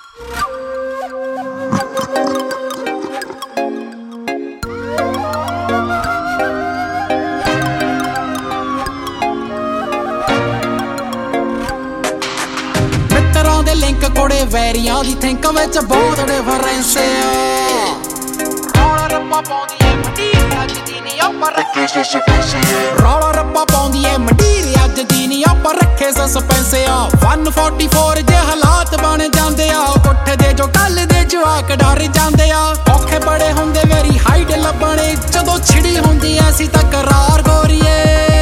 ਮਿੱਤਰਾਂ ਦੇ ਲਿੰਕ ਕੋੜੇ ਵੈਰੀਆਂ ਦੀ ਥਿੰਕ ਵਿੱਚ ਬਹੁਤ ਡਿਫਰੈਂਸ ਆ। ਰੌਲਾ ਰੱਪਾ ਪਾਉਂਦੀ ਏ ਮੰਡੀਰ ਅੱਜ ਦੀ ਨੀ ਆਪਾਂ ਰੱਖੇ ਸਸਪੈਂਸ ਆ। ਰੌਲਾ ਰੱਪਾ ਪਾਉਂਦੀ ਏ ਮੰਡੀਰ ਅੱਜ ਦੀ ਨੀ ਆਪਾਂ ਰੱਖੇ ਸਸਪੈਂਸ ਆ। 144 ਜੇ ਹਾਲਾਤ ਬਣ ਜਾਂਦੇ ਆ, ਉੱਠਦੇ ਜੋ ਕੱਲ ਦੇ ਜਵਾਕ ਡਰ ਜਾਂਦੇ ਆ। ਔਖੇ ਬੜੇ ਹੁੰਦੇ ਮੇਰੀ ਹਾਈਟ ਲੱਭਣੇ, ਜਦੋਂ ਛਿੜੀ ਹੁੰਦੀ ਐਸੀ ਤਕਰਾਰ ਗੋਰੀਏ।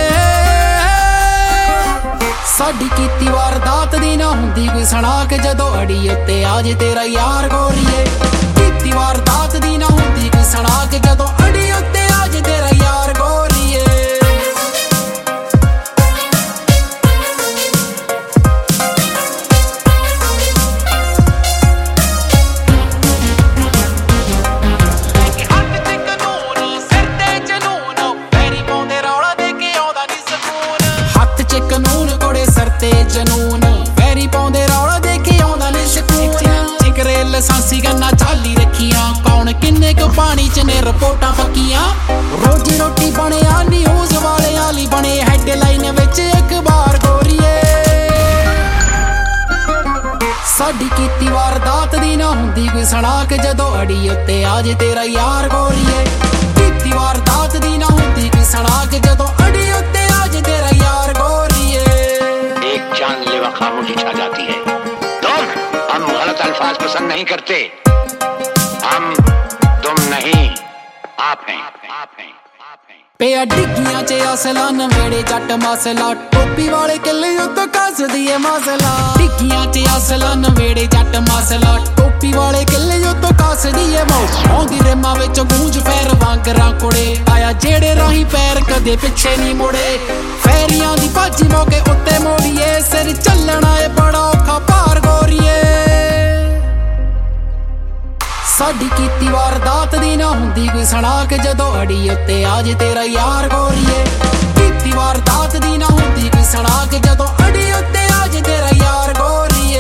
ਸਾਡੀ ਕੀਤੀ ਵਾਰਦਾਤ ਦੀ ਨਾ ਹੁੰਦੀ ਕੋਈ ਸਣਾਕ, ਜਦੋਂ ਅੜੀ ਉੱਤੇ ਆ ਜੇ ਤੇਰਾ ਯਾਰ ਗੋਰੀਏ। ਕੀਤੀ ਵਾਰਦਾਤ ਦੀ ਨਾ ਹੁੰਦੀ ਕੋਈ ਸਣਾਕ, ਜਦੋਂ ਅੜੀ ਉੱਤੇ ਆ ਜੇ ਤੇਰਾ ਯਾਰ ਗੋਰੀਏ। ਹੱਥ ਚ ਕਾਨੂੰਨ ਕੋੜੇ ਸਿਰ ਤੇ ਜਨੂਨ, ਵੈਰੀ ਪਾਉਂਦੇ ਰੌਲਾ ਦੇ ਕੇ ਆਉਂਦਾ ਨੀ ਸਕੂਨ। ਜਿਗਰੇ ਲਸਾਂਸੀ ਗੰਨਾ ਚਾਲੀ ਰੱਖੀਆਂ, ਕੌਣ ਕਿੰਨੇ ਕੁ ਪਾਣੀ ਚ ਨੇ ਰਿਪੋਰਟਾਂ ਪੱਕੀਆਂ। ਰੋਜੀ ਰੋਟੀ ਬਣਿਆ ਨਿਊਜ਼ ਵਾਲਿਆਂ ਲਈ ਬਣੇ ਹੈਡਲਾਈਨ ਵਿੱਚ ਅਖਬਾਰ ਗੋਰੀਏ। ਸਾਡੀ ਕੀਤੀ ਵਾਰਦਾਤ ਦੀ ਨਾ ਹੁੰਦੀ ਕੋਈ ਸਣਾਕ, ਜਦੋਂ ਅੜੀ ਉੱਤੇ ਆ ਜੇ ਤੇਰਾ ਯਾਰ ਗੋਰੀਏ। ਕੀਤੀ ਵਾਰਦਾਤ ਦੀ ਨਾ ਹੁੰਦੀ ਕੋਈ ਸਣਾਕ, ਜਦੋਂ ਅੜੀ ਉੱਤੇ ਆ ਜੇ ਤੇਰਾ ਯਾਰ ਗੋਰੀਏ। एक जानलेवा खामोशी छा जाती है। हम गलत अल्फाज पसंद नहीं करते। हम तुम नहीं, आप हैं। ਪਿਆ ਡਿੱਗੀਆਂ ਚ ਅਸਲਾ ਨਵੇੜੇ ਜੱਟ ਮਸਲਾ, ਟੋਪੀ ਵਾਲੇ ਕਿੱਲੇ ਉੱਤੋਂ ਕੱਸਦੀ ਏ ਮਸਲਾ। ਡਿੱਗੀਆਂ ਚ ਅਸਲਾ ਨਵੇੜੇ ਜੱਟ ਮਸਲਾ, ਟੋਪੀ ਵਾਲੇ ਕਿੱਲੇ ਉੱਤੋਂ ਕੱਸਦੀ ਏ ਮੌਜ। ਆਉਂਦੀ ਰੇਮਾਂ ਵਿੱਚ ਗੂੰਜ ਫੇਰ ਵਾਂਗਰਾਂ ਕੁੜੇ, ਆਇਆ ਜਿਹੜੇ ਰਾਹੀਂ ਪੈਰ ਕਦੇ ਪਿੱਛੇ ਨਹੀਂ ਮੁੜੇ। ਫੈਰੀਆਂ ਦੀ ਭਾਜੀ ਮੌਕੇ ਉੱਤੇ ਮੋੜੀਏ, ਸਿਰ ਚੱਲਣਾ ਏ ਬੜਾ ਔਖਾ ਭਾਰ ਗੋਰੀਏ। ਸਾਡੀ ਕੀਤੀ ਵਾਰਦਾਤ ਦੀ ਨਾ ਹੁੰਦੀ ਕੋਈ ਸਣਾਕ, ਜਦੋਂ ਅੜੀ ਉੱਤੇ ਆ ਜੇ ਤੇਰਾ ਯਾਰ ਗੋਰੀਏ। ਕੀਤੀ ਵਾਰਦਾਤ ਦੀ ਨਾ ਹੁੰਦੀ ਕੋਈ ਸਣਾਕ, ਜਦੋਂ ਅੜੀ ਉੱਤੇ ਆ ਜੇ ਤੇਰਾ ਯਾਰ ਗੋਰੀਏ।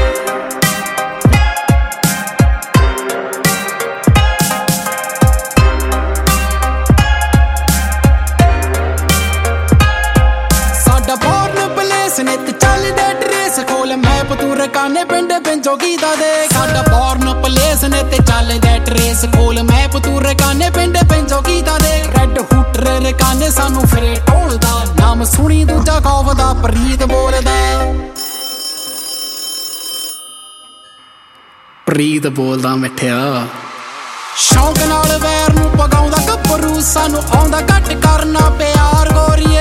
ਸਾਡਾ ਬੋਰਨ ਪਲੇਸ ਨੇ ਤੇ ਚੱਲਦੇ ਡਰੇਸ, ਖੋਲ ਮੈਪ ਤੂੰ ਰਕਾਨੇ ਪਿੰਡ ਪਿੰਜੋਗੀ ਦਾ ਦੇਖ। ਸਾਡਾ ਬੋਰਨ ਪਲੇਸ ਨੇ ਤੇ ਚੱਲਦੇ ਟਰੇਸ, ਖੋਲ ਮੈਪ ਤੂੰ ਰਕਾਨੇ ਪਿੰਡ ਪਿੰਜੋਗੀ ਦਾ ਦੇਖ। ਰੈਡ ਹੂਟਰ ਰਕਾਨੇ ਸਾਨੂੰ ਫਿਰੇ ਢੋਲਦਾ, ਨਾਮ ਸੁਣੀ ਦੂਜਾ ਖੌਫ ਦਾ ਪ੍ਰੀਤ ਬੋਲਦਾ। ਪ੍ਰੀਤ ਬੋਲਦਾ ਮਿੱਠਿਆ। ਸ਼ੌਂਕ ਨਾਲ ਵੈਰ ਨੂੰ ਪਗਾਉਂਦਾ ਗੱਭਰੂ, ਸਾਨੂੰ ਆਉਂਦਾ ਘੱਟ ਕਰਨਾ ਪਿਆਰ ਗੋਰੀਏ।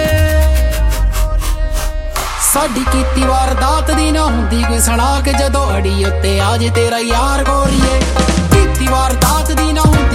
ਸਾਡੀ ਕੀਤੀ ਵਾਰਦਾਤ ਦੀ ਨਾ ਹੁੰਦੀ ਕੋਈ ਸਣਾਕ, ਜਦੋਂ ਅੜੀ ਉੱਤੇ ਆ ਜੇ ਤੇਰਾ ਯਾਰ ਗੋਰੀਏ। ਕੀਤੀ ਵਾਰਦਾਤ ਦੀ ਨਾ ਹੁੰਦੀ